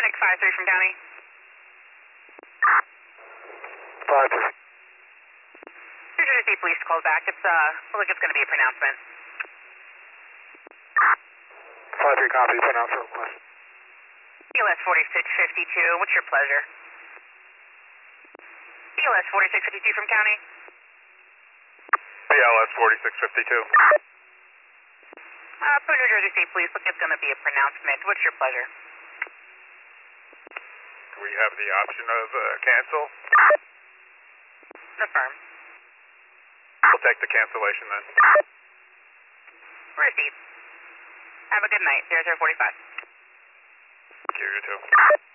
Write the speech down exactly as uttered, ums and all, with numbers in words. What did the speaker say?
Mike five three from county. five three. New Jersey Police called back. It's, uh, looks like it's going to be a pronouncement. five three copy, pronouncement request. B L S forty-six fifty-two, what's your pleasure? B L S forty-six fifty-two from county. B L S forty-six fifty-two. Uh, for New Jersey State Police, look, it's going to be a pronouncement. What's your pleasure? Do we have the option of uh, cancel? Affirm. We'll take the cancellation then. Received. Have a good night. zero zero forty-five. Thank you, you too.